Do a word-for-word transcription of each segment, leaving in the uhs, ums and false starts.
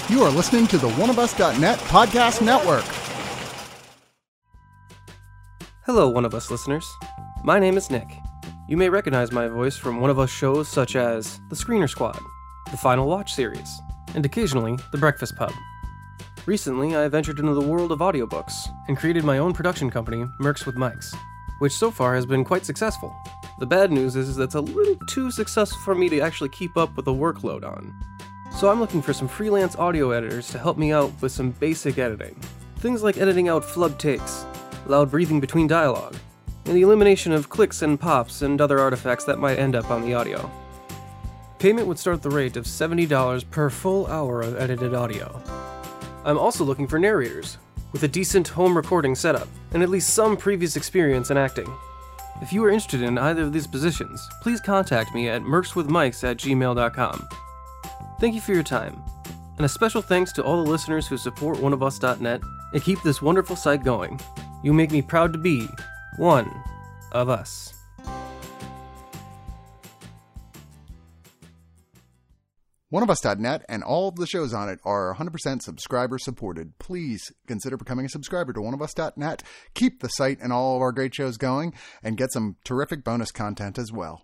You are listening to the one of us dot net podcast network. Hello, One of Us listeners. My name is Nick. You may recognize my voice from One of Us shows such as The Screener Squad, The Final Watch series, and occasionally The Breakfast Pub. Recently, I ventured into the world of audiobooks and created my own production company, Mercs with Mics, which so far has been quite successful. The bad news is that it's a little too successful for me to actually keep up with the workload on. So I'm looking for some freelance audio editors to help me out with some basic editing. Things like editing out flub takes, loud breathing between dialogue, and the elimination of clicks and pops and other artifacts that might end up on the audio. Payment would start at the rate of seventy dollars per full hour of edited audio. I'm also looking for narrators, with a decent home recording setup, and at least some previous experience in acting. If you are interested in either of these positions, please contact me at mercswithmics at gmail dot com. Thank you for your time, and a special thanks to all the listeners who support one of us dot net and keep this wonderful site going. You make me proud to be one of us. one of us dot net and all of the shows on it are one hundred percent subscriber supported. Please consider becoming a subscriber to one of us dot net. Keep the site and all of our great shows going and get some terrific bonus content as well.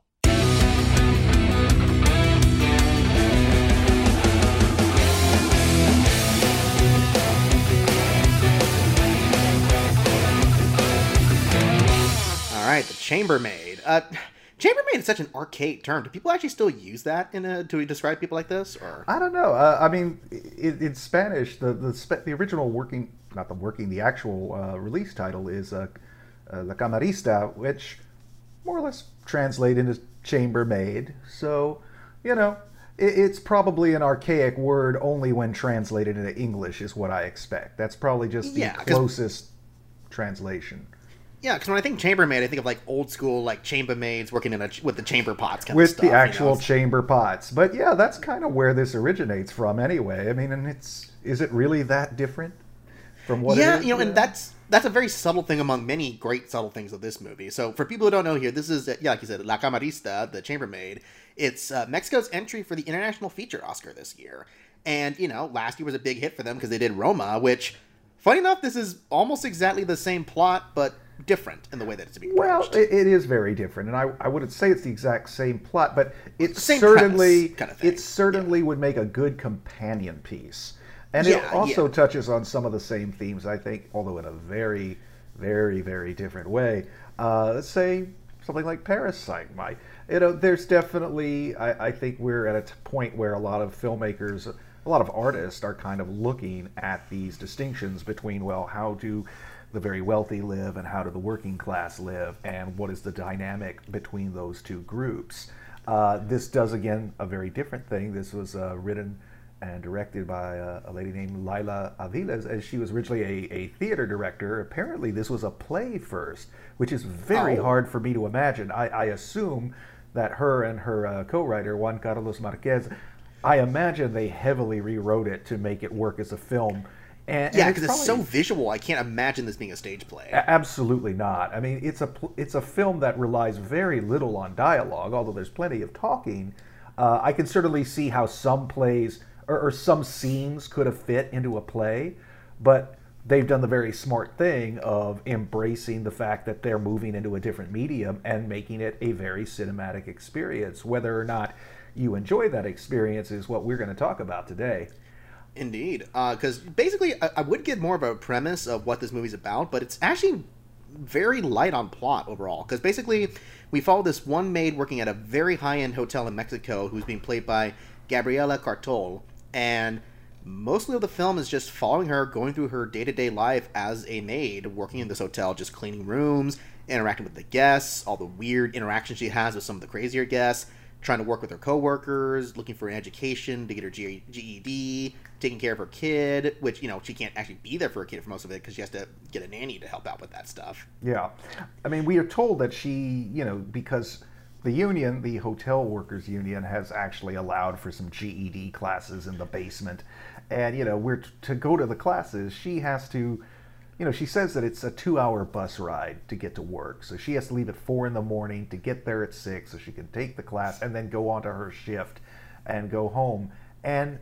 All right, the chambermaid. Uh, chambermaid is such an archaic term. Do people actually still use that in a, to describe people like this? Or I don't know. Uh, I mean, in, in Spanish, the the, spe- the original working, not the working, the actual uh, release title is uh, uh, La Camarista, which more or less translate into chambermaid. So, you know, it, it's probably an archaic word only when translated into English, is what I expect. That's probably just the Yeah, 'cause- closest translation. yeah, because when I think chambermaid, I think of like old school like chambermaids working in a ch- with the chamber pots kind With of stuff. the actual you know? chamber pots. But yeah, that's kind of where this originates from anyway. I mean, and it's, is it really that different from what yeah, it is? you know, and that's that's a very subtle thing among many great subtle things of this movie. So for people who don't know here, this is, yeah, like you said, La Camarista, the chambermaid. It's uh, Mexico's entry for the International Feature Oscar this year. And, you know, last year was a big hit for them because they did Roma, which, funny enough, this is almost exactly the same plot, but different in the way that it's being Well, approached. it, it is very different, and I, I wouldn't say it's the exact same plot, but it Same certainly premise kind of thing. it certainly would make a good companion piece, and Yeah, it also yeah. touches on some of the same themes, I think, although in a very, very, very different way. Uh, let's say something like Parasite might. You know, there's definitely, I, I think we're at a t- point where a lot of filmmakers, a lot of artists are kind of looking at these distinctions between, well, how do the very wealthy live and how do the working class live, and what is the dynamic between those two groups. Uh, this does, again, a very different thing. This was uh, written and directed by a, a lady named Laila Aviles, and she was originally a, a theater director. Apparently this was a play first, which is very Oh. hard for me to imagine. I, I assume that her and her uh, co-writer, Juan Carlos Marquez, I imagine they heavily rewrote it to make it work as a film. And, yeah, and because it's, so probably- visual, I can't imagine this being a stage play. A- Absolutely not. I mean, it's a pl- it's a film that relies very little on dialogue, although there's plenty of talking. Uh, I can certainly see how some plays or, or some scenes could have fit into a play, but they've done the very smart thing of embracing the fact that they're moving into a different medium and making it a very cinematic experience. Whether or not you enjoy that experience is what we're going to talk about today. Indeed, because basically I, I would get more of a premise of what this movie's about, but it's actually very light on plot overall. Because basically we follow this one maid working at a very high-end hotel in Mexico who's being played by Gabriela Cartol, and mostly of the film is just following her going through her day-to-day life as a maid working in this hotel, just cleaning rooms, interacting with the guests, all the weird interactions she has with some of the crazier guests, trying to work with her coworkers, looking for an education to get her G E D, taking care of her kid, which, you know, she can't actually be there for her kid for most of it because she has to get a nanny to help out with that stuff. Yeah. I mean, we are told that she, you know, because the union, the hotel workers union, has actually allowed for some G E D classes in the basement. And, you know, we're t- to go to the classes, she has to, you know, she says that it's a two-hour bus ride to get to work. So she has to leave at four in the morning to get there at six so she can take the class and then go on to her shift and go home. And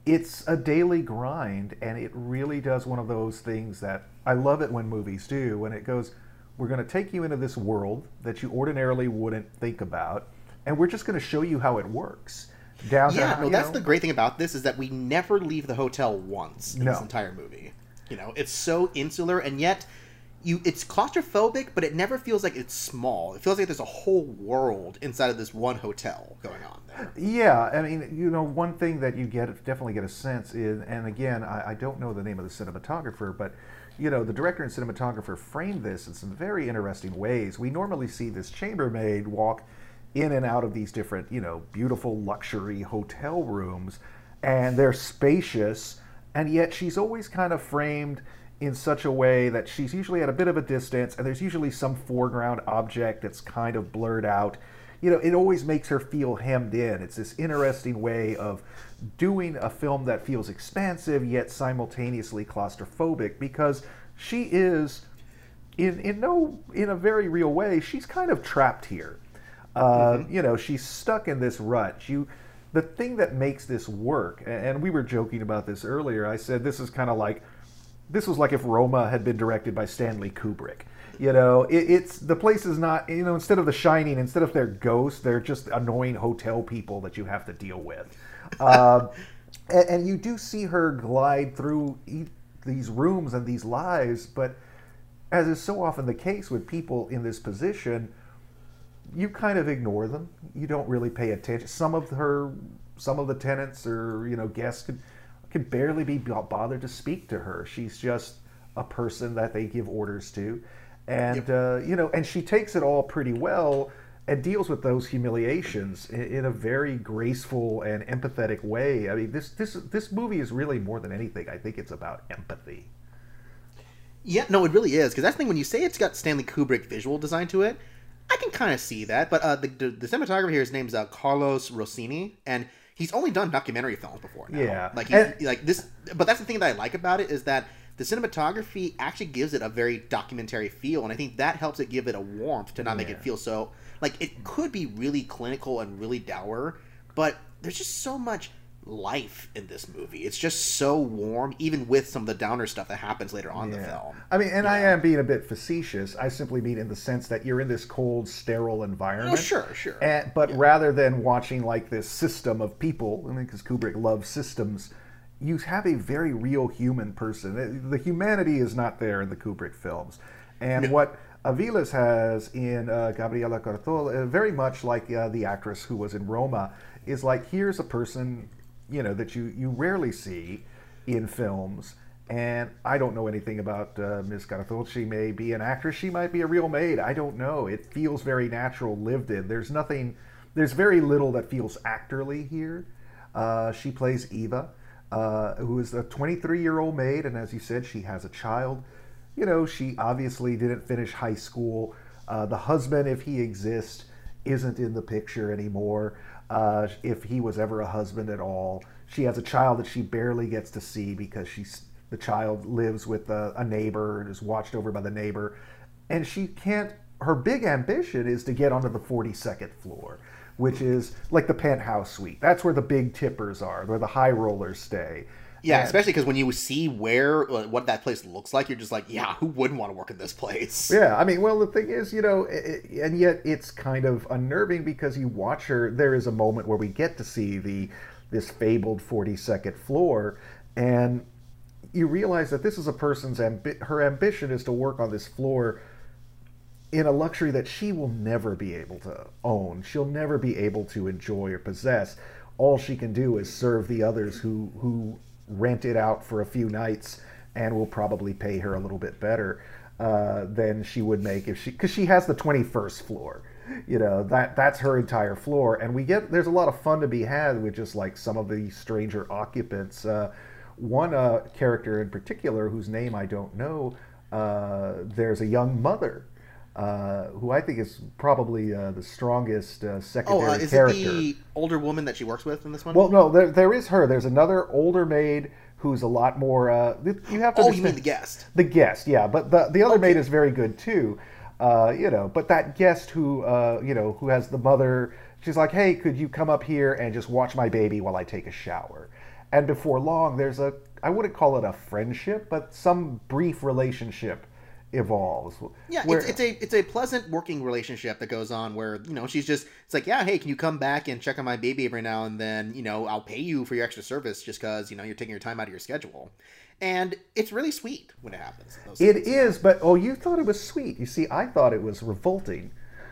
it's a daily grind, and it really does one of those things that I love it when movies do, when it goes, we're going to take you into this world that you ordinarily wouldn't think about, and we're just going to show you how it works. Down yeah, to, no, you that's know, the great thing about this is that we never leave the hotel once in No. this entire movie. You know, it's so insular, and yet you it's claustrophobic, but it never feels like it's small. It feels like there's a whole world inside of this one hotel going on there. Yeah, I mean, you know, one thing that you get definitely get a sense is, and again, I, I don't know the name of the cinematographer, but you know, the director and cinematographer framed this in some very interesting ways. We normally see this chambermaid walk in and out of these different, you know, beautiful luxury hotel rooms, and they're spacious, and yet she's always kind of framed in such a way that she's usually at a bit of a distance, and there's usually some foreground object that's kind of blurred out. You know, it always makes her feel hemmed in. It's this interesting way of doing a film that feels expansive yet simultaneously claustrophobic, because she is, in in no in a very real way, she's kind of trapped here. Uh, mm-hmm. You know, she's stuck in this rut. You, the thing that makes this work, and we were joking about this earlier. I said this is kind of like, this was like if Roma had been directed by Stanley Kubrick. You know, it, it's the place is not, you know, instead of The Shining, instead of they're ghosts, they're just annoying hotel people that you have to deal with. Um, and, and you do see her glide through e- these rooms and these lives, but as is so often the case with people in this position, you kind of ignore them. You don't really pay attention. Some of her, some of the tenants or, you know, guests could, could barely be bothered to speak to her. She's just a person that they give orders to. And, yep. uh, you know, and she takes it all pretty well and deals with those humiliations in, in a very graceful and empathetic way. I mean, this, this, this movie is really more than anything. I think it's about empathy. Yeah, no, it really is. Because that's the thing, when you say it's got Stanley Kubrick visual design to it, I can kind of see that. But uh, the, the, the cinematographer here, his name's uh, Carlos Rossini, and he's only done documentary films before now. Yeah. Like, he, like this, but that's the thing that I like about it is that the cinematography actually gives it a very documentary feel, and I think that helps it give it a warmth to not yeah. make it feel so... Like, it could be really clinical and really dour, but there's just so much life in this movie. It's just so warm, even with some of the downer stuff that happens later on yeah. in the film. I mean, and yeah. I am being a bit facetious. I simply mean in the sense that you're in this cold, sterile environment. Oh, sure, sure. And, but yeah. rather than watching, like, this system of people, I mean, because Kubrick loves systems, you have a very real human person. The humanity is not there in the Kubrick films. And no. what Aviles has in uh, Gabriela Cartol, uh, very much like uh, the actress who was in Roma, is like, here's a person, you know, that you, you rarely see in films. And I don't know anything about uh, Miz Cartol. She may be an actress. She might be a real maid. I don't know. It feels very natural, lived in. There's nothing, there's very little that feels actorly here. Uh, she plays Eva. Uh, who is a twenty-three-year-old maid, and as you said, she has a child. You know, she obviously didn't finish high school. Uh, the husband, if he exists, isn't in the picture anymore, uh, if he was ever a husband at all. She has a child that she barely gets to see because she's the child lives with a, a neighbor and is watched over by the neighbor. And she can't, her big ambition is to get onto the forty-second floor, which is like the penthouse suite. That's where the big tippers are, where the high rollers stay. Yeah, and, especially because when you see where, uh, what that place looks like, you're just like, yeah, who wouldn't want to work in this place? Yeah, I mean, well, the thing is, you know, it, and yet it's kind of unnerving because you watch her, there is a moment where we get to see the this fabled forty-second floor, and you realize that this is a person's, ambi- her ambition is to work on this floor in a luxury that she will never be able to own. She'll never be able to enjoy or possess. All she can do is serve the others who, who rent it out for a few nights and will probably pay her a little bit better uh, than she would make if she, because she has the twenty-first floor. You know, that that's her entire floor. And we get, there's a lot of fun to be had with just like some of the stranger occupants. Uh, one uh, character in particular, whose name I don't know, uh, there's a young mother Uh, who I think is probably uh, the strongest uh, secondary oh, uh, is character. Is it the older woman that she works with in this one? Well, no, there, there is her. There's another older maid who's a lot more... Uh, you have to oh, you mean the guest? The guest, yeah. But the, the other okay. maid is very good, too. Uh, you know, but that guest who, uh, you know, who has the mother... She's like, hey, could you come up here and just watch my baby while I take a shower? and before long, there's a, I wouldn't call it a friendship, but some brief relationship evolves. Yeah, where, it's, it's a it's a pleasant working relationship that goes on where, you know, she's just, it's like, yeah, hey, can you come back and check on my baby every now and then? You know, I'll pay you for your extra service just because, you know, you're taking your time out of your schedule. And it's really sweet when it happens. It things. is, but, oh, you thought it was sweet. You see, I thought it was revolting.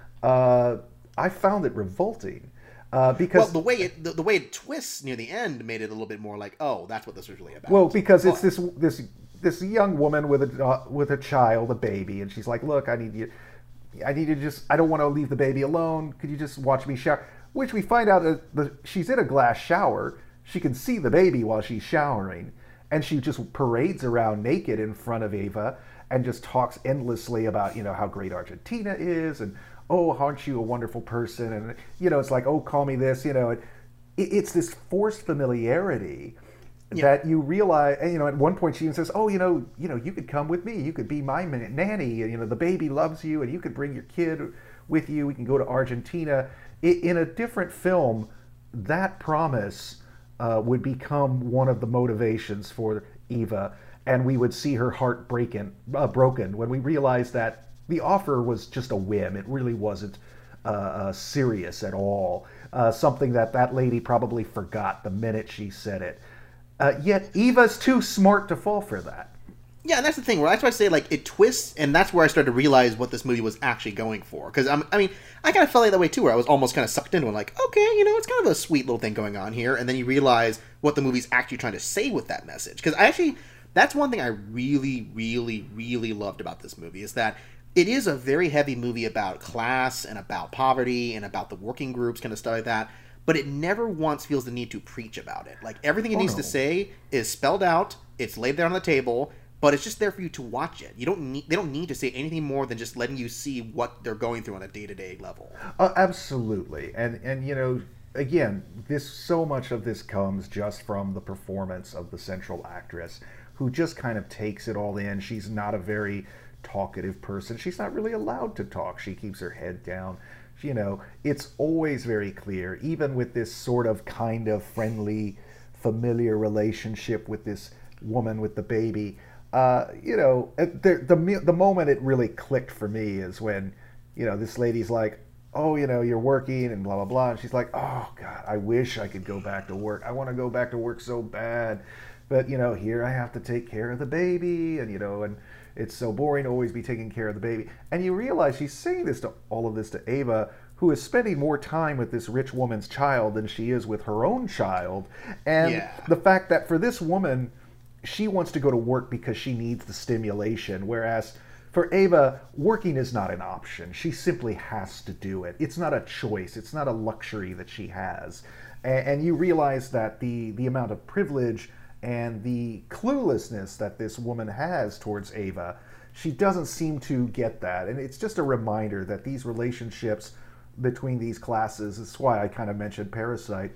Uh, I found it revolting. Uh, because well, the way it the, the way it twists near the end made it a little bit more like, oh, that's what this was really about. Well, because but, it's this this this young woman with a uh, with a child, a baby, and she's like, look, I need you, I need to just, I don't want to leave the baby alone. Could you just watch me shower? Which we find out that the, she's in a glass shower. She can see the baby while she's showering, and she just parades around naked in front of Ava and just talks endlessly about, you know, how great Argentina is, and oh, aren't you a wonderful person? And, you know, it's like, oh, call me this, you know. It, it's this forced familiarity yeah. that you realize, and, you know, at one point she even says, oh, you know, you know, you could come with me. You could be my nanny. And, you know, the baby loves you, and you could bring your kid with you. We can go to Argentina. In a different film, that promise uh, would become one of the motivations for Eva, and we would see her heart breaking, uh, broken when we realize that the offer was just a whim. It really wasn't uh, uh, serious at all. Uh, something that that lady probably forgot the minute she said it. Uh, yet Eva's too smart to fall for that. Yeah, and that's the thing. Where that's why I say, like, it twists, and that's where I started to realize what this movie was actually going for. Because I mean, I kind of felt like that way too, where I was almost kind of sucked into it. Like, okay, you know, it's kind of a sweet little thing going on here, and then you realize what the movie's actually trying to say with that message. Because I actually, that's one thing I really, really, really loved about this movie is that it is a very heavy movie about class and about poverty and about the working groups, kind of stuff like that. But it never once feels the need to preach about it. Like, everything it oh, needs no. to say is spelled out. It's laid there on the table, but it's just there for you to watch it. You don't need. They don't need to say anything more than just letting you see what they're going through on a day-to-day level. Uh, absolutely, and and you know, again, this so much of this comes just from the performance of the central actress, who just kind of takes it all in. She's not a very talkative person. She's not really allowed to talk. She keeps her head down. You know, it's always very clear, even with this sort of kind of friendly, familiar relationship with this woman with the baby. Uh, you know, the, the the moment it really clicked for me is when, you know, this lady's like, oh, you know, you're working and blah, blah, blah. And she's like, oh, God, I wish I could go back to work. I want to go back to work so bad. But, you know, here I have to take care of the baby, and, you know, and it's so boring to always be taking care of the baby. And you realize she's saying this to all of this to Ava, who is spending more time with this rich woman's child than she is with her own child. And yeah. the fact that for this woman, she wants to go to work because she needs the stimulation, whereas for Ava, working is not an option. She simply has to do it. It's not a choice. It's not a luxury that she has. And, and you realize that the, the amount of privilege and the cluelessness that this woman has towards Ava, she doesn't seem to get that. And it's just a reminder that these relationships between these classes, this is why I kind of mentioned Parasite,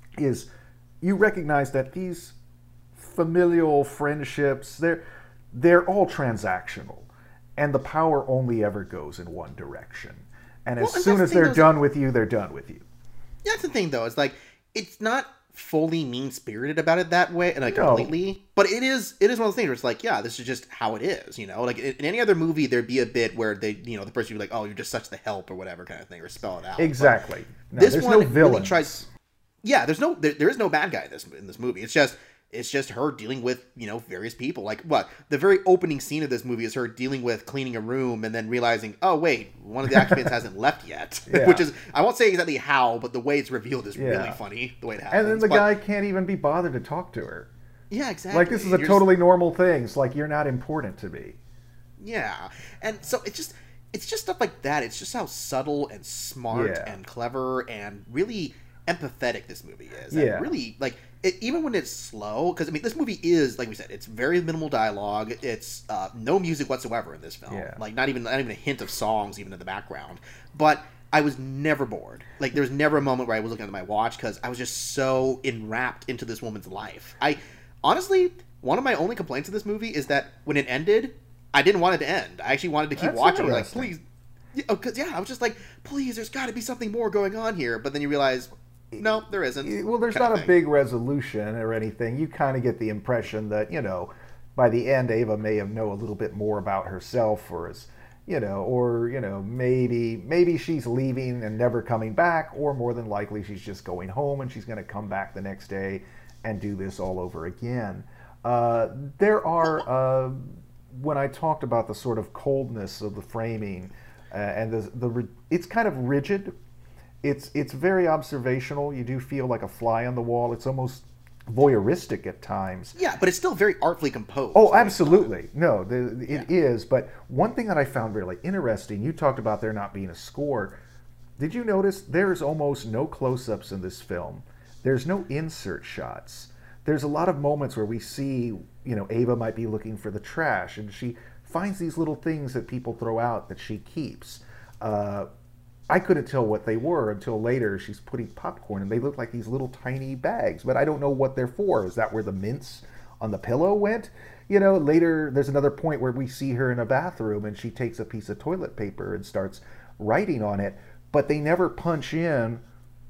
is you recognize that these familial friendships, they're, they're all transactional. And the power only ever goes in one direction. And as well, soon as the they're done with you, they're done with you. That's the thing, though. It's like, it's not fully mean-spirited about it that way, and like no. completely, but it is it is one of those things where it's like, yeah, this is just how it is, you know. Like in, in any other movie, there'd be a bit where they, you know, the person would be like, oh, you're just such the help or whatever kind of thing, or spell it out. Exactly. No, this there's one no villains. Really tries. Yeah, there's no there, there is no bad guy in this in this movie. It's just it's just her dealing with, you know, various people. Like what the very opening scene of this movie is her dealing with cleaning a room and then realizing, oh wait, one of the occupants hasn't left yet. Yeah. Which is, I won't say exactly how, but the way it's revealed is Yeah. really funny the way it happens. And then the but, guy can't even be bothered to talk to her. Yeah, exactly. Like, this is a You're totally just, normal thing. It's like, you're not important to me. Yeah, and so it's just it's just stuff like that. It's just how subtle and smart Yeah. and clever and really empathetic this movie is. Yeah. And really, like, it, even when it's slow, because, I mean, this movie is, like we said, it's very minimal dialogue. It's uh, no music whatsoever in this film. Yeah. Like, not even, not even a hint of songs even in the background. But I was never bored. Like, there was never a moment where I was looking at my watch because I was just so enwrapped into this woman's life. I, honestly, one of my only complaints of this movie is that when it ended, I didn't want it to end. I actually wanted to keep That's watching. Like, interesting. please. Yeah, oh, 'cause, yeah, I was just like, please, there's got to be something more going on here. But then you realize, No, there isn't. Well, there's not a big resolution or anything. You kind of get the impression that, you know, by the end, Ava may have know a little bit more about herself, or is, you know, or, you know, maybe maybe she's leaving and never coming back, or more than likely she's just going home and she's going to come back the next day and do this all over again. Uh, there are, uh, when I talked about the sort of coldness of the framing, uh, and the, the it's kind of rigid. It's it's very observational. You do feel like a fly on the wall. It's almost voyeuristic at times. Yeah, but it's still very artfully composed. Oh, absolutely. No, the, it yeah. is. But one thing that I found really interesting, you talked about there not being a score. Did you notice there's almost no close-ups in this film? There's no insert shots. There's a lot of moments where we see, you know, Ava might be looking for the trash, and she finds these little things that people throw out that she keeps. Uh, I couldn't tell what they were until later. She's putting popcorn, and they look like these little tiny bags, but I don't know what they're for. Is that where the mints on the pillow went? You know, later there's another point where we see her in a bathroom, and she takes a piece of toilet paper and starts writing on it, but they never punch in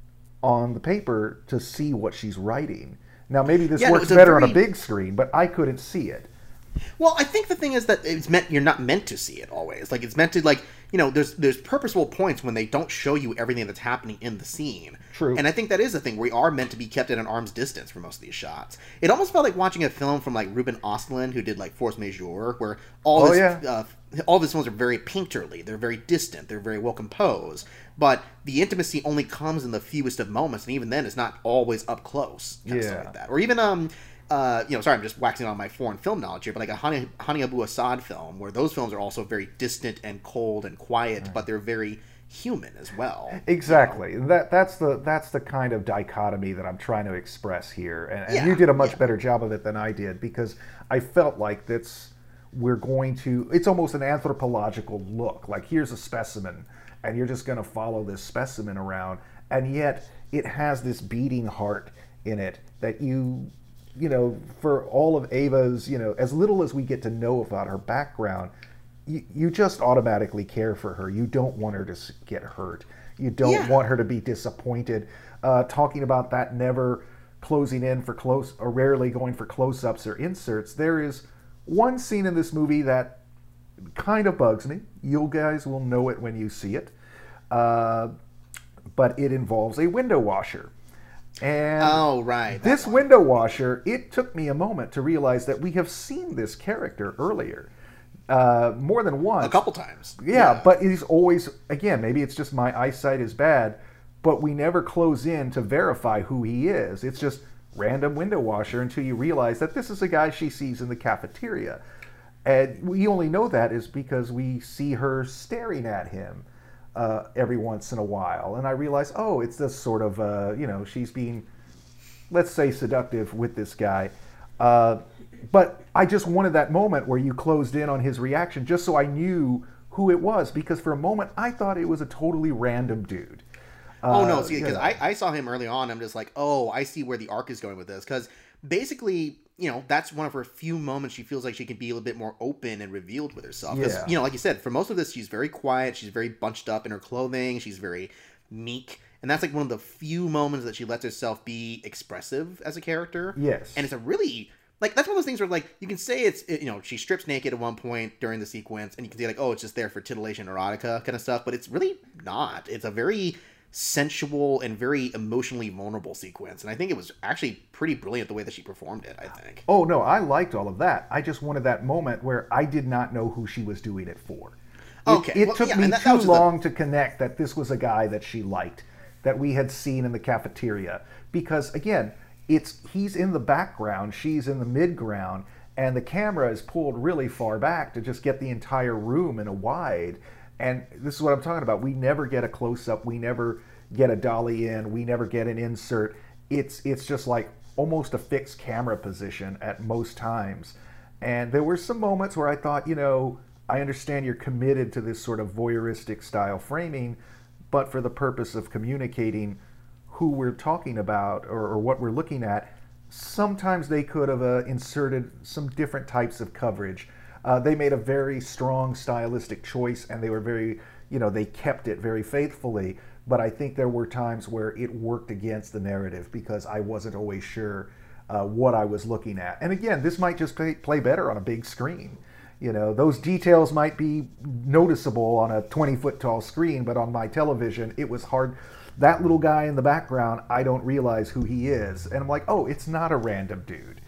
on the paper to see what she's writing. Now, maybe this yeah, works better very... on a big screen, but I couldn't see it. Well, I think the thing is that it's meant you're not meant to see it always. Like, it's meant to, like, you know, there's there's purposeful points when they don't show you everything that's happening in the scene. True. And I think that is the thing. We are meant to be kept at an arm's distance for most of these shots. It almost felt like watching a film from, like, Ruben Östlund, who did, like, Force Majeure, where all oh, his, yeah. uh, all of his films are very painterly. They're very distant. They're very well composed. But the intimacy only comes in the fewest of moments, and even then it's not always up close. Kind yeah. of stuff like that. Or even, um... Uh, you know, sorry, I'm just waxing on my foreign film knowledge here, but like a Hani, Hani Abu Assad film, where those films are also very distant and cold and quiet, right. but they're very human as well. Exactly. You know? That that's the that's the kind of dichotomy that I'm trying to express here, and, and yeah, you did a much yeah. better job of it than I did, because I felt like that's we're going to. It's almost an anthropological look. Like, here's a specimen, and you're just going to follow this specimen around, and yet it has this beating heart in it that you. You know, for all of Ava's, you know, as little as we get to know about her background, you, you just automatically care for her. You don't want her to get hurt. You don't yeah. want her to be disappointed. Uh, talking about that never closing in for close, or rarely going for close-ups or inserts, there is one scene in this movie that kind of bugs me. You guys will know it when you see it. Uh, but it involves a window washer. And oh, right. This one. window washer, it took me a moment to realize that we have seen this character earlier. Uh, more than once. A couple times. Yeah, yeah, but he's always, again, maybe it's just my eyesight is bad, but we never close in to verify who he is. It's just random window washer until you realize that this is a guy she sees in the cafeteria. And we only know that is because we see her staring at him. Uh, every once in a while, and I realize, oh, it's this sort of, uh, you know, she's being, let's say, seductive with this guy. Uh, but I just wanted that moment where you closed in on his reaction, just so I knew who it was, because for a moment I thought it was a totally random dude. Uh, oh no, see, because I, I saw him early on. I'm just like, oh, I see where the arc is going with this, because basically, you know, that's one of her few moments she feels like she can be a little bit more open and revealed with herself. Because, Yeah. you know, like you said, for most of this, she's very quiet. She's very bunched up in her clothing. She's very meek. And that's like one of the few moments that she lets herself be expressive as a character. Yes. And it's a really, like, that's one of those things where, like, you can say it's, it, you know, she strips naked at one point during the sequence, and you can say, like, oh, it's just there for titillation, erotica kind of stuff. But it's really not. It's a very sensual and very emotionally vulnerable sequence, and I think it was actually pretty brilliant the way that she performed it. I think. Oh no, I liked all of that. I just wanted that moment where I did not know who she was doing it for. It, okay, it well, took yeah, me that, too that long the... to connect that this was a guy that she liked, that we had seen in the cafeteria. Because again, it's he's in the background, she's in the midground, and the camera is pulled really far back to just get the entire room in a wide. And this is what I'm talking about. We never get a close-up. We never get a dolly in. We never get an insert. It's it's just like almost a fixed camera position at most times. And there were some moments where I thought, you know, I understand you're committed to this sort of voyeuristic style framing, but for the purpose of communicating who we're talking about or, or what we're looking at, sometimes they could have uh, inserted some different types of coverage. Uh, they made a very strong stylistic choice, and they were very, you know, they kept it very faithfully. but I think there were times where it worked against the narrative because I wasn't always sure uh, what I was looking at. And again, this might just play, play better on a big screen. You know, those details might be noticeable on a twenty foot tall screen, but on my television, it was hard. That little guy in the background, I don't realize who he is. And I'm like, oh, it's not a random dude.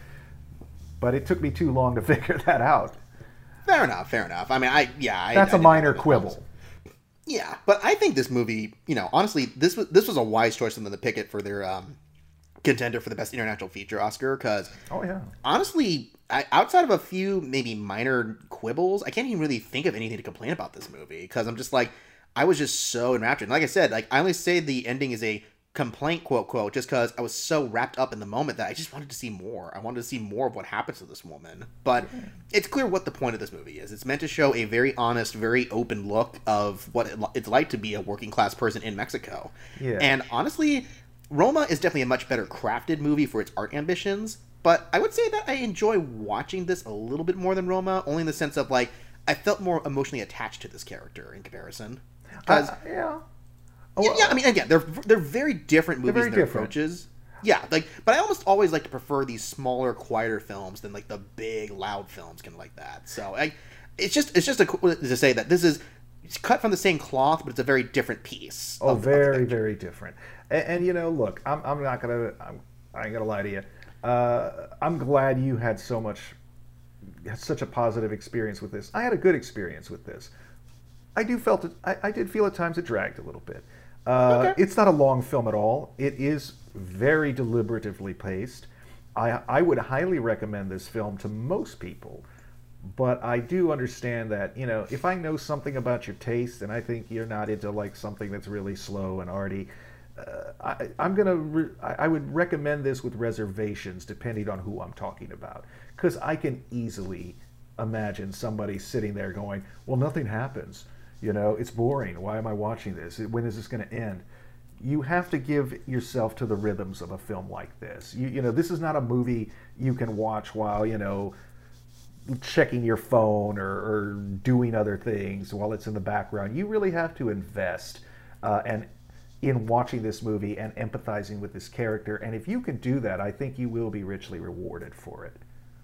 But it took me too long to figure that out. Fair enough, fair enough. I mean, I, yeah. I, That's I a minor quibble. Films. Yeah, but I think this movie, you know, honestly, this was this was a wise choice for them to pick it for their um, contender for the Best International Feature Oscar, because, oh yeah, honestly, I, outside of a few maybe minor quibbles, I can't even really think of anything to complain about this movie, because I'm just like, I was just so enraptured. And like I said, like I only say the ending is a complaint, quote, quote, just because I was so wrapped up in the moment that I just wanted to see more. I wanted to see more of what happens to this woman. But it's clear what the point of this movie is. It's meant to show a very honest, very open look of what it's like to be a working class person in Mexico. Yeah. And honestly, Roma is definitely a much better crafted movie for its art ambitions. But I would say that I enjoy watching this a little bit more than Roma, only in the sense of, like, I felt more emotionally attached to this character in comparison. Because, uh, yeah. Oh, yeah, yeah, I mean, again, they're they're very different movies in their different. approaches. Yeah, like, but I almost always like to prefer these smaller, quieter films than like the big, loud films, kind of like that. So, I, it's just it's just a, to say that this is it's cut from the same cloth, but it's a very different piece. Oh, of, very, of very different. And, and you know, look, I'm I'm not gonna I'm, I ain't gonna lie to you. Uh, I'm glad you had so much, had such a positive experience with this. I had a good experience with this. I do felt it, I, I did feel at times it dragged a little bit. Uh, Okay. It's not a long film at all. It is very deliberatively paced. I, I would highly recommend this film to most people, but I do understand that, you know, if I know something about your taste and I think you're not into like something that's really slow and arty, uh, I, I'm gonna re- I, I would recommend this with reservations depending on who I'm talking about, because I can easily imagine somebody sitting there going, well, nothing happens. You know, it's boring. Why am I watching this? When is this going to end? You have to give yourself to the rhythms of a film like this. You, you know, this is not a movie you can watch while, you know, checking your phone or, or doing other things while it's in the background. You really have to invest uh, and in watching this movie and empathizing with this character. And if you can do that, I think you will be richly rewarded for it.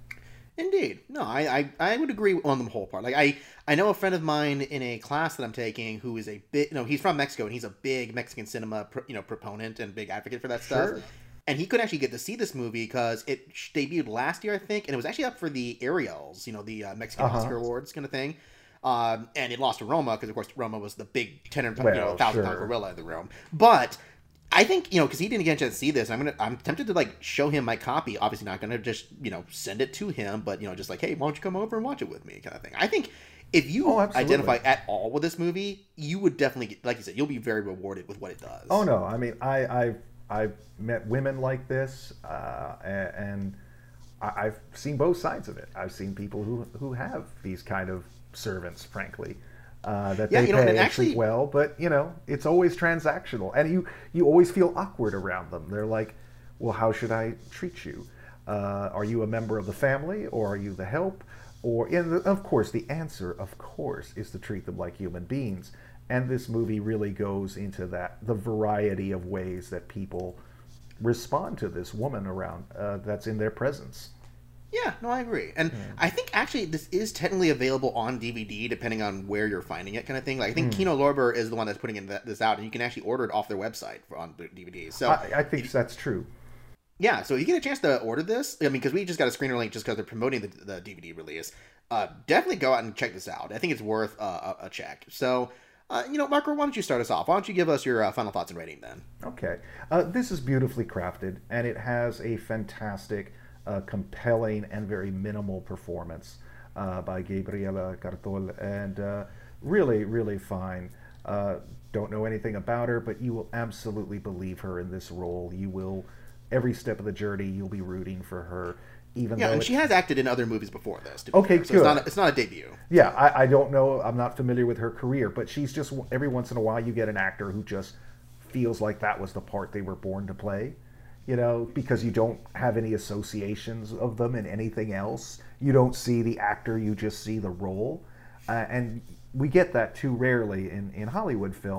Indeed. No, I, I, I would agree on the whole part. Like, I, I know a friend of mine in a class that I'm taking who is a bit, you know, he's from Mexico and he's a big Mexican cinema, you know, proponent and big advocate for that stuff. Sure. And he couldn't actually get to see this movie because it debuted last year, I think, and it was actually up for the Ariels, you know, the uh, Mexican Uh-huh. Oscar Awards kind of thing. Um, and it lost to Roma because, of course, Roma was the big ten hundred Well, you know, thousand pound sure. gorilla in the room. But I think, you know, because he didn't get a chance to see this, I'm gonna, I'm tempted to like show him my copy. Obviously, not gonna just, you know, send it to him, but you know, just like, hey, why don't you come over and watch it with me, kind of thing. I think if you Oh, absolutely. identify at all with this movie, you would definitely, get, like you said, you'll be very rewarded with what it does. Oh no! I mean, I, I've I've met women like this, uh, a- and I- I've seen both sides of it. I've seen people who who have these kind of servants, frankly, uh, that Yeah, they you know, pay and and actually- treat well. But you know, it's always transactional, and you you always feel awkward around them. They're like, "Well, how should I treat you? Uh, are you a member of the family, or are you the help?" Or, and the, of course, the answer, of course, is to treat them like human beings. And this movie really goes into that, the variety of ways that people respond to this woman around uh, that's in their presence. Yeah, no, I agree. And I think actually this is technically available on D V D depending on where you're finding it, kind of thing. Like I think Kino Lorber is the one that's putting in th- this out, and you can actually order it off their website for, on D V D. So I, I think that's true. yeah, so if you get a chance to order this, I mean, because we just got a screener link just because they're promoting the, the D V D release, uh, definitely go out and check this out. I think it's worth uh, a, a check. So, uh, you know, Marco, why don't you start us off? Why don't you give us your uh, final thoughts and rating then? Okay. Uh, this is beautifully crafted, and it has a fantastic, uh, compelling, and very minimal performance uh, by Gabriela Cartol, and uh, really, really fine. Uh, don't know anything about her, but you will absolutely believe her in this role. You will, every step of the journey, you'll be rooting for her, even Yeah, though and it- she has acted in other movies before this. To be Okay, fair. So good. It's not, a, it's not a debut. Yeah, I, I don't know. I'm not familiar with her career, but she's just, every once in a while you get an actor who just feels like that was the part they were born to play, you know, because you don't have any associations of them in anything else. You don't see the actor, you just see the role. Uh, and we get that too rarely in, in Hollywood films.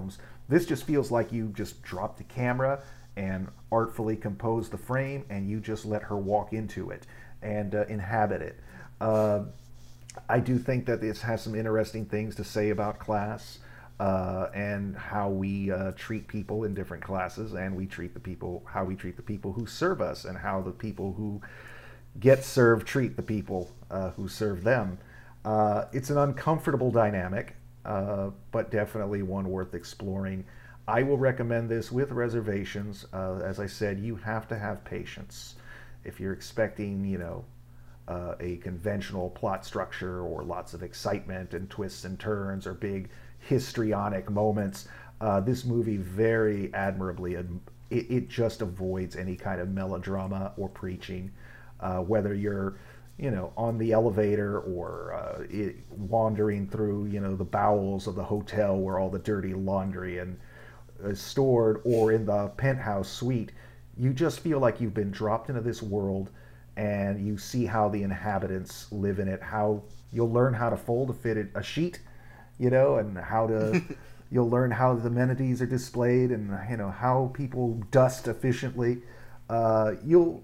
This just feels like you just dropped the camera and artfully composed the frame, and you just let her walk into it and uh, inhabit it. Uh, I do think that this has some interesting things to say about class uh, and how we uh, treat people in different classes, and we treat the people how we treat the people who serve us, and how the people who get served treat the people uh, who serve them. Uh, it's an uncomfortable dynamic, uh, but definitely one worth exploring. I will recommend this with reservations. Uh, as I said, you have to have patience. If you're expecting, you know, uh, a conventional plot structure or lots of excitement and twists and turns or big histrionic moments, uh, this movie very admirably, it, it just avoids any kind of melodrama or preaching. Uh, whether you're, you know, on the elevator or uh, it, wandering through, you know, the bowels of the hotel where all the dirty laundry and is stored, or in the penthouse suite, you just feel like you've been dropped into this world, and you see how the inhabitants live in it. How you'll learn how to fold a fitted a sheet, you know, and how to you'll learn how the amenities are displayed, and you know how people dust efficiently. Uh, you'll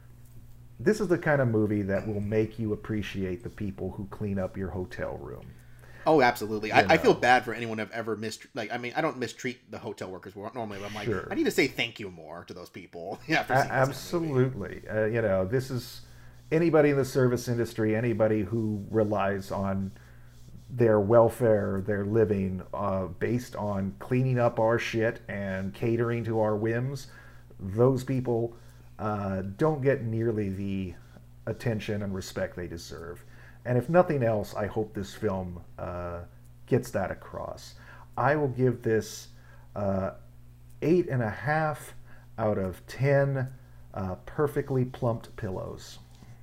This is the kind of movie that will make you appreciate the people who clean up your hotel room. Oh, absolutely. I, I feel bad for anyone who've ever mist like. I mean, I don't mistreat the hotel workers normally. But I'm like, sure. I need to say thank you more to those people. Yeah, a- absolutely. Uh, you know, this is anybody in the service industry, anybody who relies on their welfare, their living, uh, based on cleaning up our shit and catering to our whims. Those people uh, don't get nearly the attention and respect they deserve. And if nothing else, I hope this film uh, gets that across. I will give this uh, eight and a half out of ten uh, perfectly plumped pillows.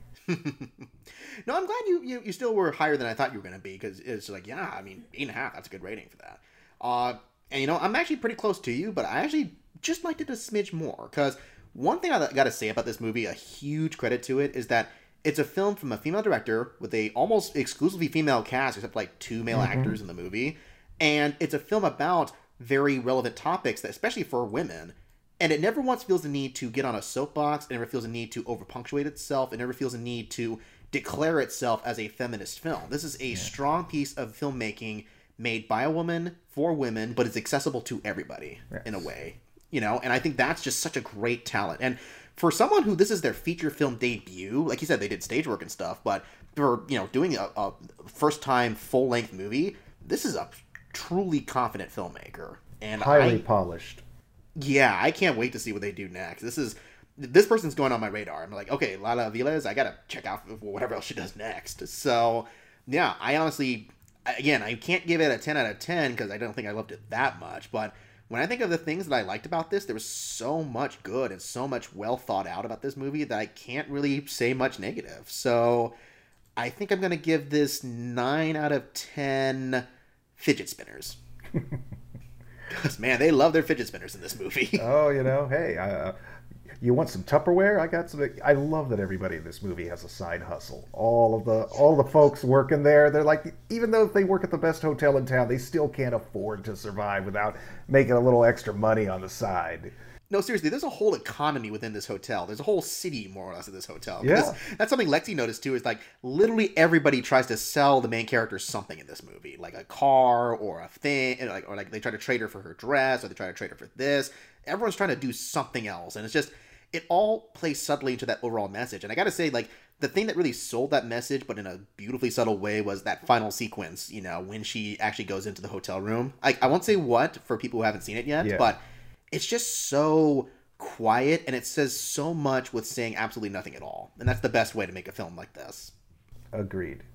No, I'm glad you, you you still were higher than I thought you were going to be, because it's like, yeah, I mean, eight and a half, that's a good rating for that. Uh, and, you know, I'm actually pretty close to you, but I actually just liked it a smidge more, because one thing I got to say about this movie, a huge credit to it, is that it's a film from a female director with a almost exclusively female cast, except like two male mm-hmm. actors in the movie. And it's a film about very relevant topics, that, especially for women. And it never once feels the need to get on a soapbox. It never feels a need to over-punctuate itself. It never feels a need to declare itself as a feminist film. This is a yeah. strong piece of filmmaking made by a woman for women, but it's accessible to everybody yes. in a way. You know, and I think that's just such a great talent. And for someone who this is their feature film debut, like you said, they did stage work and stuff, but for, you know, doing a, a first-time full-length movie, this is a truly confident filmmaker. And highly I, polished. Yeah, I can't wait to see what they do next. This is this person's going on my radar. I'm like, okay, Lala Aviles, I gotta check out whatever else she does next. So, yeah, I honestly, again, I can't give it a ten out of ten because I don't think I loved it that much, but when I think of the things that I liked about this, there was so much good and so much well thought out about this movie that I can't really say much negative. So I think I'm going to give this nine out of ten fidget spinners. Because, man, they love their fidget spinners in this movie. Oh, you know, hey, uh, you want some Tupperware? I got some. I love that everybody in this movie has a side hustle. All of the all the folks working there, they're like, even though they work at the best hotel in town, they still can't afford to survive without making a little extra money on the side. No, seriously, there's a whole economy within this hotel. There's a whole city, more or less, in this hotel. Yeah. That's something Lexi noticed, too, is like, literally everybody tries to sell the main character something in this movie. Like a car, or a thing, or like, or like they try to trade her for her dress, or they try to trade her for this. Everyone's trying to do something else, and it's just, it all plays subtly into that overall message. And I gotta say, like, the thing that really sold that message, but in a beautifully subtle way, was that final sequence, you know, when she actually goes into the hotel room. I, I won't say what, for people who haven't seen it yet, yeah. but it's just so quiet, and it says so much with saying absolutely nothing at all. And that's the best way to make a film like this. Agreed.